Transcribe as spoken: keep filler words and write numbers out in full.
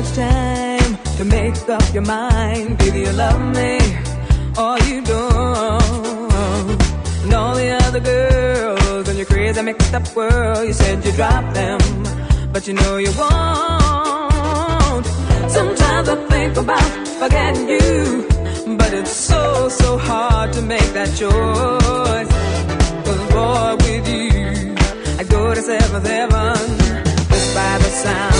much time to make up your mind. Do you love me or you don't? And all the other girls in your crazy mixed up world, you said you dropped them, but you know you won't. Sometimes I think about forgetting you, but it's so, so hard to make that choice. Cause boy, with you I go to seventh heaven just by the sound